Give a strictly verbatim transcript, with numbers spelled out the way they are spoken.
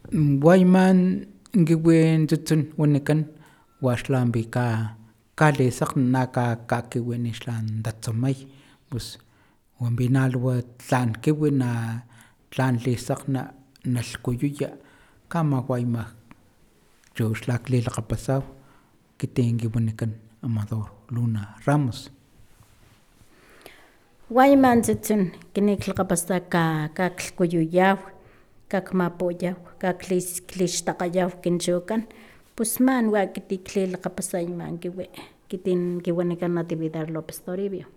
Wayman ngiwen tutun wanikan washlambi ka kalisaq naka kakiwin islan datsumay pues wambinalwa tlan kiwi na tlan lisaq na nalhkuyuya kama wayma chuxlak lilaqapasaw kitin kiwanikan Amador Luna Ramos. Wayman tsutsun kinik laqapasta ka kaklhkuyuyaw kakmapuyaw kaklixtakgayaw kinchukan pus man wa kiti klilaqapasayman kiwi kitin kiwanikan Natividad Lopez Toribio.